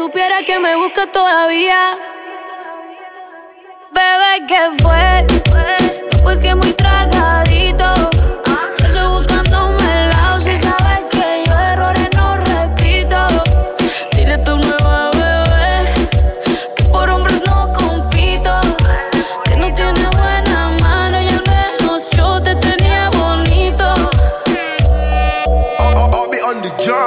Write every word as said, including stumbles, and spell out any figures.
supiera que me busca todavía. Bebé, ¿qué fue? No fue que muy tragadía.